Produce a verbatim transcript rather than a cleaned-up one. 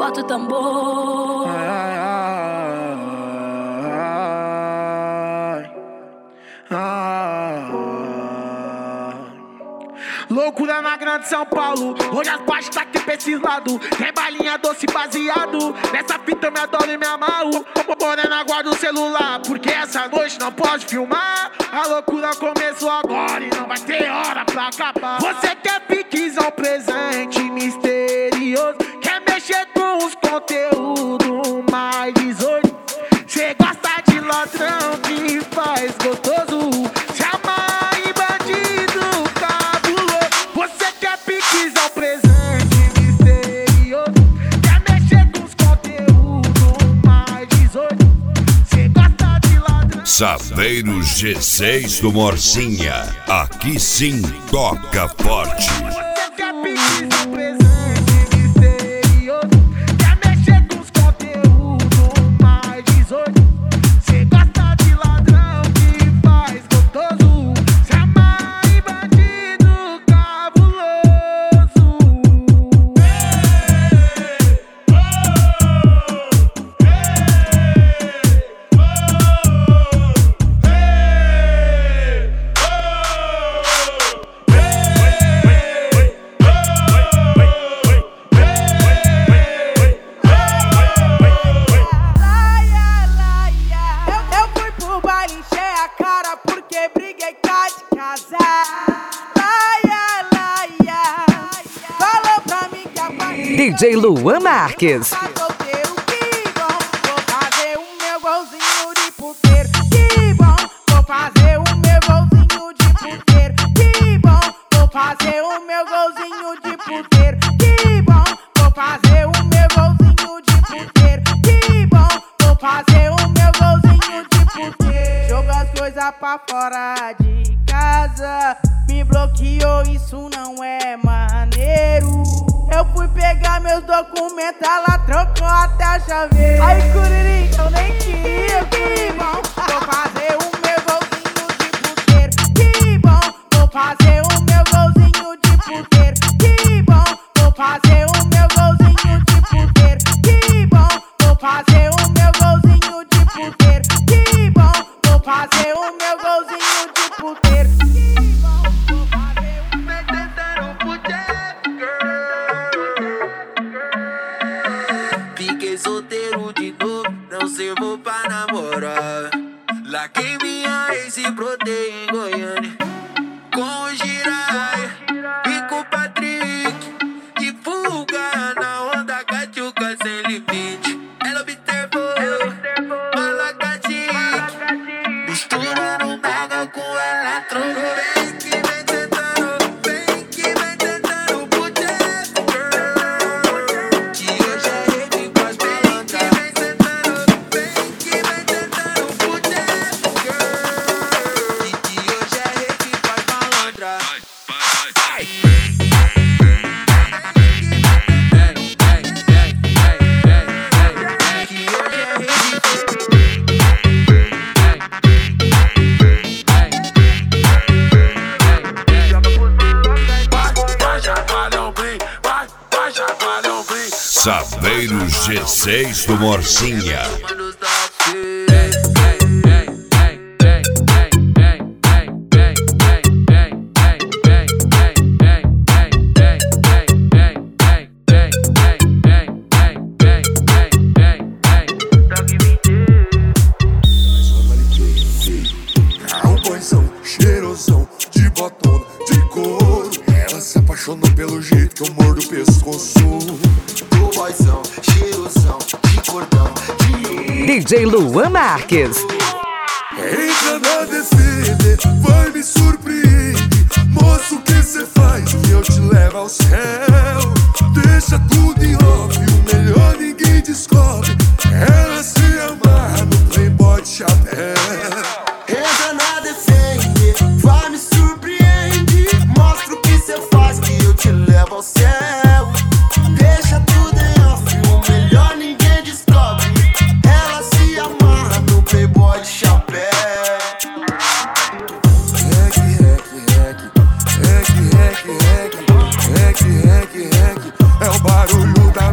bota o tambor. Ai, ai, ai, ai. Loucura na grande São Paulo, hoje as baixas tá aqui pra esse lado. Tem balinha doce baseado, nessa fita eu me adoro e me amarro. Morena, guarda o celular, porque essa noite não pode filmar. A loucura começou agora e não vai ter hora pra acabar. Você quer piquezão presente misterioso, quer mexer com os conteúdos mais dezoito. Cê gosta de ladrão que faz gostoso, se amarra em bandido cabuloso. Você quer piquezão presente misterioso, quer mexer com os conteúdos mais dezoito. Cê gosta de ladrão. Saveiro G seis do Morsinha, aqui sim toca forte. Você quer piquezão presente misterioso, quer mexer com os conteúdos mais dezoito. Cê gosta de ladrão que faz gostoso, se amarra em bandido cabuloso. Eu fui pro baile, encher a cara porque briguei cá de casar. Laia, laia, falou pra mim que a família D J Luan Marques. tá solteiro, que bom. Vou fazer o meu golzinho de puteiro. Que bom, vou fazer o meu golzinho de puteiro. Que bom, vou fazer o meu golzinho de puteiro. Que bom, vou fazer o meu golzinho de puteiro. Que bom, vou fazer o meu golzinho de puteiro. Joga as coisas pra fora de casa, me bloqueou, isso não é maneiro. Eu fui pegar meus documentos, ela trocou até a chaveira. Ai, Curirim, eu nem queria. Que bom, vou fazer o meu golzinho de puteiro. Que bom, vou fazer o meu golzinho de puteiro. Que bom, vou fazer o meu golzinho de puteiro. Que bom, vou fazer o meu golzinho de puteiro. Que bom, vou fazer o meu golzinho de puteiro. Que bom, vou fazer o meu Fiquei solteiro de novo, não servo pra namorar. Larguei minha ex e brotei em Goiânia com o Jiraya e com o Patrick. De fuga na onda, catiuca sem limite. Ela observou, fala catique, misturando mega com eletrônico. Vem que vem tentando, vem que vem tentando puteiro, girl. Que hoje é rave com as malandras. Vem que vem tentando, vem que vem tentando puteiro, girl. Que que hoje é rave com as malandras. Saveiro G seis do Morsinha. Cowboyzão, cheirosão, de botona, de couro. Ela se apaixonou pelo jeito que eu mordo o pescoço. Cowboyzão, cheirosão, de cordão, de D J Luan Marques. Entra na D C D, vai me surpreender. Moço, o que cê faz que eu te levo ao céu? Deixa tudo em off, o melhor ninguém descobre. Ela se amarra no playboy de chapéu. Entra na defende, vai me surpreende. Mostra o que cê faz que eu te levo ao céu. Deixa tudo em off, o melhor ninguém descobre. Ela se amarra no playboy de chapéu. Rec, rec, rec, rec, rec, rec, rec, rec, rec. É o barulho da